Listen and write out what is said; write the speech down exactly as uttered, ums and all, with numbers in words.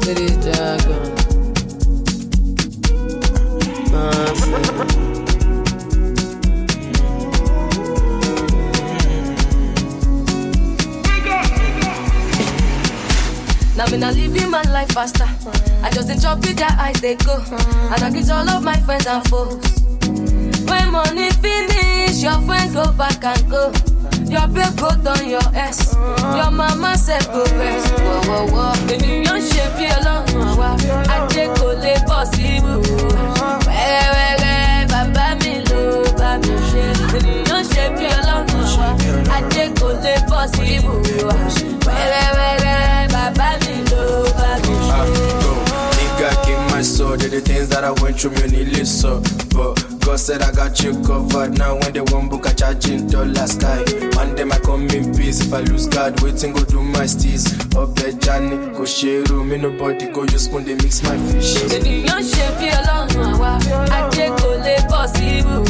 City Dragon. Now me not living my life faster. I just enjoy with that eyes they go. And I greet all of my friends and foes. When money finish, your friend go back and go. Your babe go down your ass. Your mama said go rest. Whoa, whoa, whoa. Baby, you shape you along. I take go lay possible. Where, where, where, baba me lo, baba me shake. Baby, you shape you along. I take go lay possible. Where, where, where, where, baba me lo, baba me shake. Nigga, give my soul to the things that I went through, me only so. But God said I got you covered. Now when they want book, I charging dollar sky. One day I come in peace. If I lose God, waiting go do my steez. Up there, Johnny, go share room. Me nobody go use spoon, they mix my fish. Baby, you shape you along. I take go lay possible.